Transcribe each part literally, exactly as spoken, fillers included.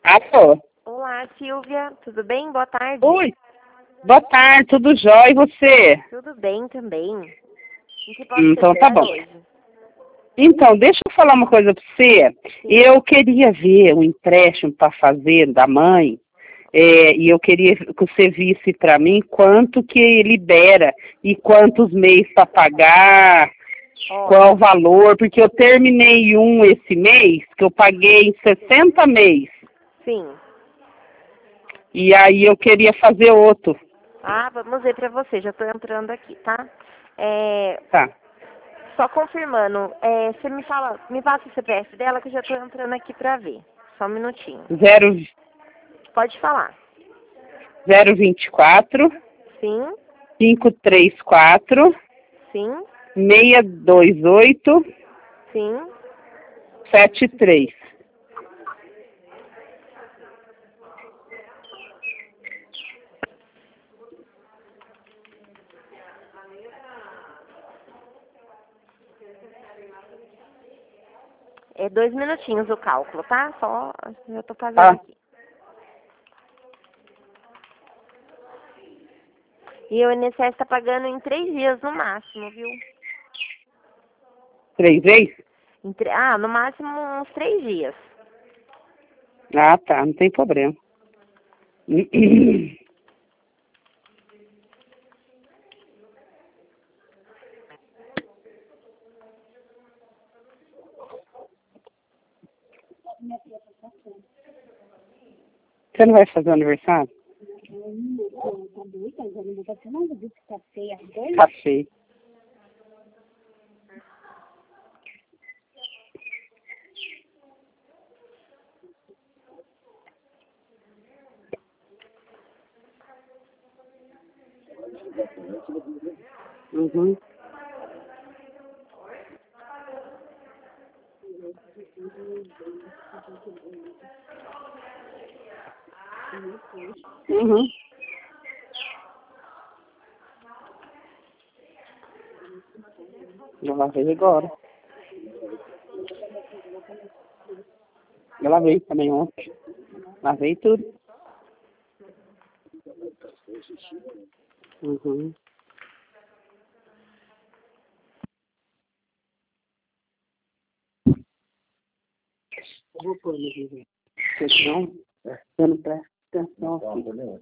Alô? Olá, Silvia. Tudo bem? Boa tarde. Oi. Boa tarde, tudo jóia, e você? Tudo bem também. Em que posso Hum, te então tá ajudar bom. hoje? Então, deixa eu falar uma coisa para você. Sim. Eu queria ver um empréstimo para fazer da mãe, é, e eu queria que você visse para mim quanto que libera e quantos meses para pagar, Ó, qual o valor, porque eu terminei um esse mês, que eu paguei em sessenta meses, sim. e aí eu queria fazer outro. Ah, vamos ver pra você. Já tô entrando aqui, tá? É, Tá. só confirmando. É, você me fala, me passa o C P F dela que eu já tô entrando aqui pra ver. Só um minutinho. Zero, Pode falar. zero vinte e quatro, Sim, cinco três quatro, sim, seis dois oito, sim. sete três. É dois minutinhos o cálculo, tá? Só eu tô fazendo Tá. aqui. E o I N S S tá pagando em três dias no máximo, viu? Três vezes? Em tre- Ah, no máximo uns três dias. Ah, tá, não tem problema. Você não vai fazer o aniversário? Tá feio. Uhum. Uhum. Eu lavei agora. Eu lavei também ontem. Lavei tudo. Uhum. Eu vou pôr no vídeo. Porque senão, você não presta atenção aqui.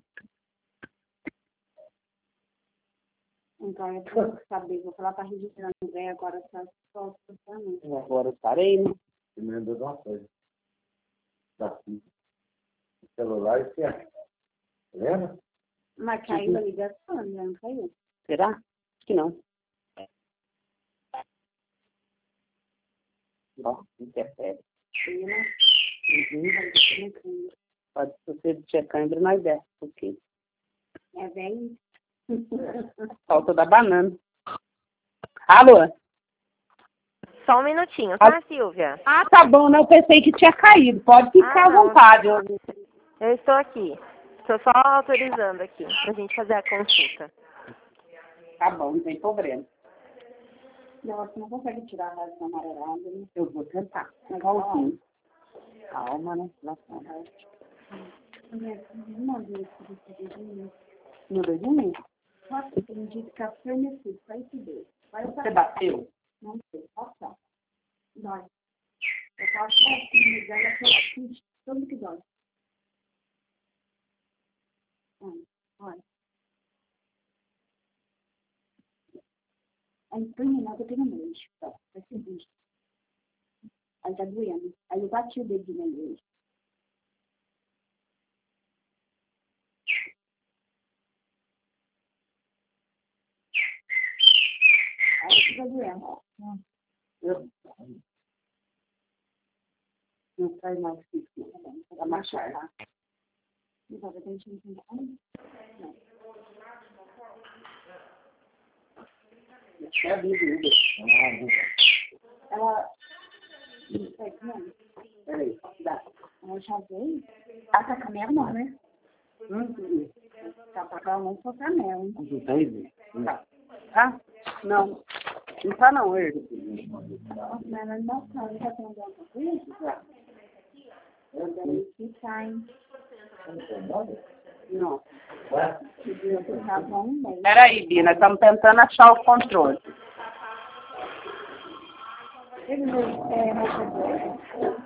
Então, eu tenho que saber, vou falar para registrar no André agora, tá só funcionando. Agora eu parei, né? Você me lembrou de uma coisa. Daqui. O celular e você. Lembra? Mas caiu a ligação, né? Não caiu. Será? Acho que não. Ó, interfere. Caiu, né? Uhum. Pode, se você tiver câimbra, nós desce um pouquinho. É bem. Falta da banana. Alô? Só um minutinho, tá, Silvia? Ah, tá bom, não, eu pensei que tinha caído. Pode ficar Ah, à não. vontade. Eu... Eu estou aqui. Estou só autorizando aqui pra gente fazer a consulta. Tá bom, não tem problema. Não, você não consegue tirar a razão amarelada, né? Eu vou tentar. Igualzinho. Calma, né? Uma vez que você fez isso, Não deu de mim. você tem de ficar fornecido, vai se ver. Vai Você bateu? Não sei, passa. Dói. Eu faço assim, me dá aquela tudo que dói. Olha, olha. Aí põe nada, eu tenho medo. Tá, vai seguir. Aí tá doendo. Aí eu bati o dedo no meio. Aí fica doendo. Eu... Não sai mais isso. Pra machucar. Então, eu tenho que entender. Não. É a vida. Ela. Não sei como é. Peraí, dá. Ela já veio. Ela tá com a minha mão, né? Hum, Tá pra ela não soltar mel, hein? não tem? Tá. Tá? Não. Não tá não, ele. Nossa, mas ela não tá. Ela tá tendo alguma coisa? Daí que saem. Não. Podia ficar bom mesmo. Peraí, Bia, nós estamos tentando achar o controle. Ele não é rachador.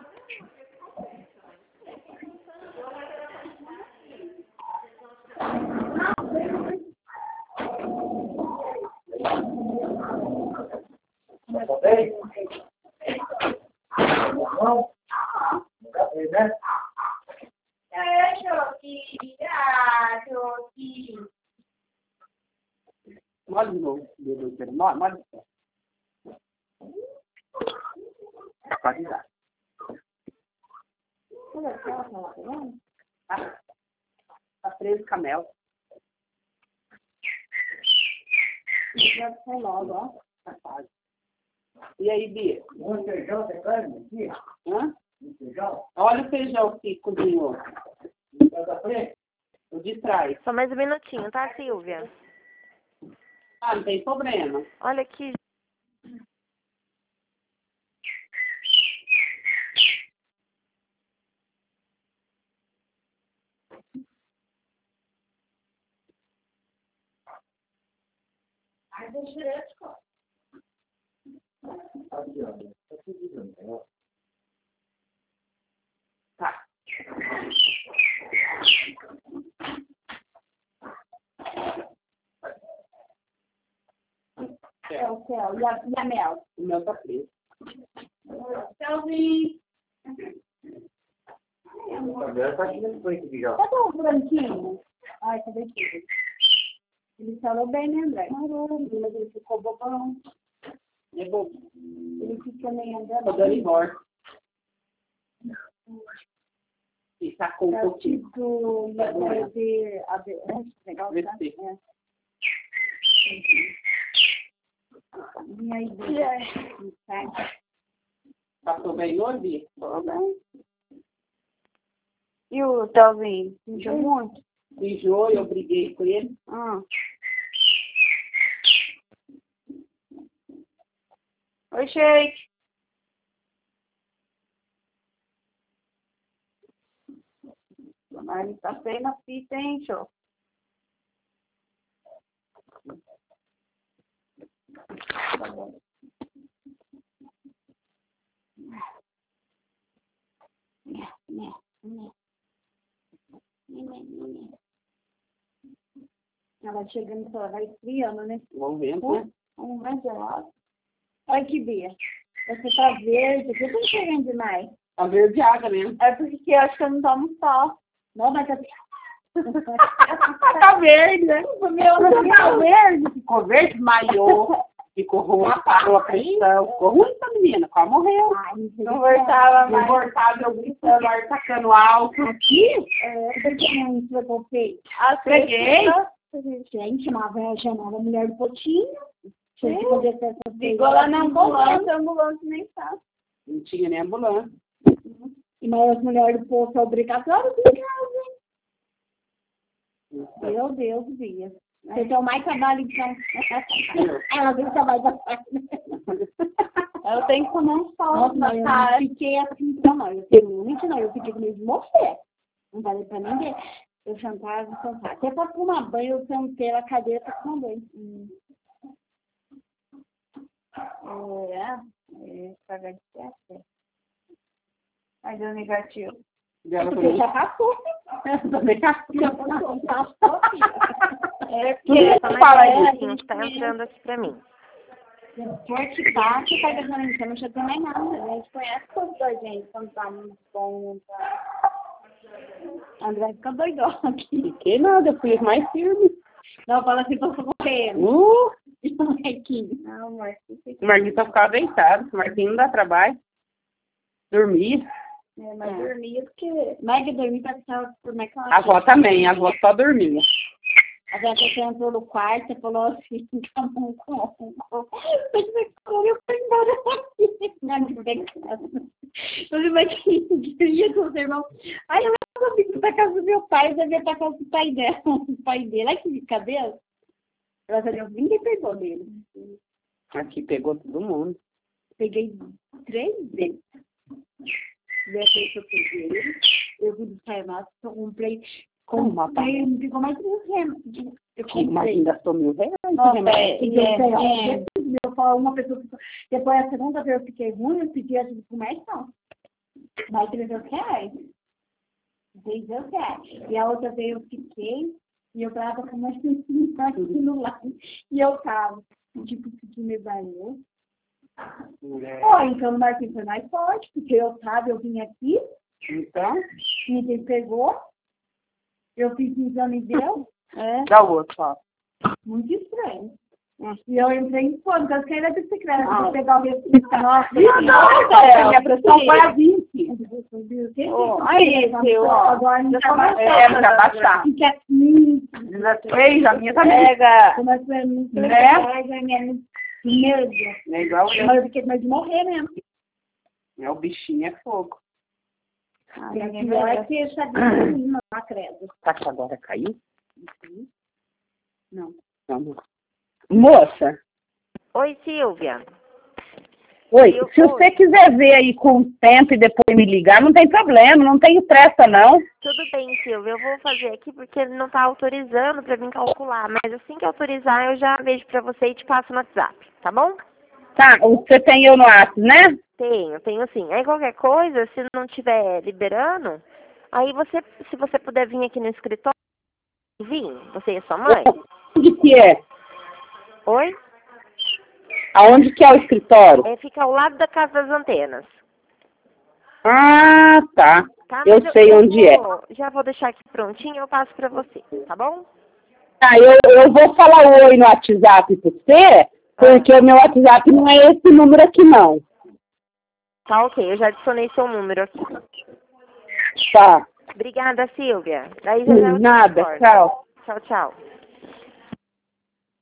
Tá bem? Não? Nunca fez, né? Molha de novo. Molha, molha. Pode dar. Tá, tá preso com a mel. Já sai logo, ó. Tá quase. E aí, Bia? Um feijão tem carne aqui? Hã? Um feijão? Olha o feijão que cozinhou. Tá da frente? O de trás. Só mais um minutinho, tá, Silvia? Ah, não tem problema. Olha aqui. Ai, deixa eu te Aqui, ó. Tá tudo bem, ó. Tá. É o céu. E a, e a mel? O meu tá preso. Céuzinho. Agora tá aqui no peito aqui, ó. Cadê o branquinho? Ai, cadê tudo? Ele falou bem, né, André? Falou, mas ele ficou bobão. É bom. Ele fica nem andando. Tô dando embora. E sacou um É o pouquinho. tipo de A B S, legal, tá? Vê se. É. E aí, tá? Passou bem hoje, Bia? Tudo bem. E o Telzinho? Sentiu muito? Mijou, eu briguei com ele. Ah. Oi, Sheik. Mas ele tá feio na fita, hein, show? Tá bom. Né, né, né. Né, né. Ela chegando, ela vai esfriando, né? Vamos ver, né? Um mais gelado. Olha que Bia. Você tá verde. Por que eu tô chegando demais? Tá verde água mesmo. É porque eu acho que eu não tomo sol. Não, mas tá... Tá verde, né? O meu não tá verde. Ficou verde, desmaiou. Ficou ruim, parou a pressão. Ficou ruim essa menina, quase morreu. Ai, Não voltava mais. Não voltava, eu gritando, ar tacando alto. Aqui? É, porque não entregou feio. Ah, peguei. Gente, uma velha chamada mulher do potinho. Tinha que poder ter essa Ligou lá na ambulância, a ambulância nem tá. Não tinha nem ambulância. E mas as mulheres do posto é obrigatório de casa. Meu Deus, Bia. Você tem mais trabalho então. Ela tem trabalho da tarde. Eu tenho que tomar um sol na cara. Eu fiquei assim, não, eu tenho muito não, eu fiquei com medo de morrer. Não falei pra ninguém. Eu sentava, sentava. Até pra tomar banho, eu sentei na cadeira pra tomar banho. Hum. É, é, pagar de certo. Aí deu negativo. Dela Porque já passou. Também Já passou. É Tudo isso, porque fala aí, que tá entrando aqui pra mim. forte tá, você tá gastando em cima, não já tem mais nada. A gente conhece todos da gente, quando tá muito bom. Tá... André fica doidão aqui. Fiquei nada, eu fui mais firme. Não, fala assim, tô correndo. Uh! O Marquinhos. Não, o Marquinhos. O Marquinhos só ficava deitado. O Marquinhos não dá trabalho. Dormia. É, mas é. dormia porque... Mais que dormir, pra ficar por mais que ela... A avó também, a avó só dormia. A Beata entrou no quarto e falou assim, tá bom, com eu fui embora daqui. Eu falei, mas que dia com os irmãos? Aí eu não vim pra casa do meu pai, eu ia pra casa do pai dela, do pai dele. Ai, que cabelo. Ela falou, ninguém pegou dele. Aqui pegou todo mundo. Peguei três vezes. Tivesse eu peguei, eu fui buscar remédio, eu comprei, comprei, não ficou mais de mil reais. Eu comprei. Mas ainda gastou mil reais. Nossa, é, é, é. Eu falo, uma pessoa, depois a segunda vez eu fiquei ruim, eu pedi ajuda pro médico, não. Mais trezentos reais. trezentos reais. E a outra vez eu fiquei, e eu tava com uma sensação aqui no lado, e eu tava, tipo, que me valeu. É. Ó, então o Marquinhos foi mais forte, porque eu tava, eu vim aqui, Então, ninguém pegou, eu fiz um exame e deu, é, dá o outro, ó. muito estranho. E eu entrei em fome, então eu fiquei na bicicleta, Ah. pra pegar o recibo, nossa, Não, minha pressão foi a vinte. Oh, aí, seu, agora não tá É, pra baixar. Fica assim, dezesseis, a minha também. pega, começa a me Né? medo. É igual eu. Mas eu fiquei com medo de morrer mesmo. É, o bichinho é fogo. E a pior é que essa de cima, não credo. Tá que agora caiu? Não. Não, não. Moça, Oi, Silvia. oi, Eu- se você quiser ver aí com o tempo e depois me ligar, não tem problema, não tenho pressa não. Tudo bem, Silvia. Eu vou fazer aqui porque ele não está autorizando para mim calcular. Mas assim que autorizar, eu já vejo para você e te passo no WhatsApp, tá bom? Tá, você tem eu no WhatsApp, né? Tenho, tenho sim. Aí qualquer coisa, se não estiver liberando, aí você, se você puder vir aqui no escritório, vir, você e a sua mãe. Onde que é? Oi? Aonde que é o escritório? É, fica ao lado da Casa das Antenas. Ah, tá. Tá? Eu Mas sei onde é. vou, já vou deixar aqui prontinho, eu passo pra você, tá bom? Tá, eu, eu vou falar oi no WhatsApp pra você, porque o meu WhatsApp não é esse número aqui não. Tá, ok, eu já adicionei seu número aqui. Tá. Obrigada, Silvia. Daí já já eu te Nada, retorno. tchau. Tchau, tchau.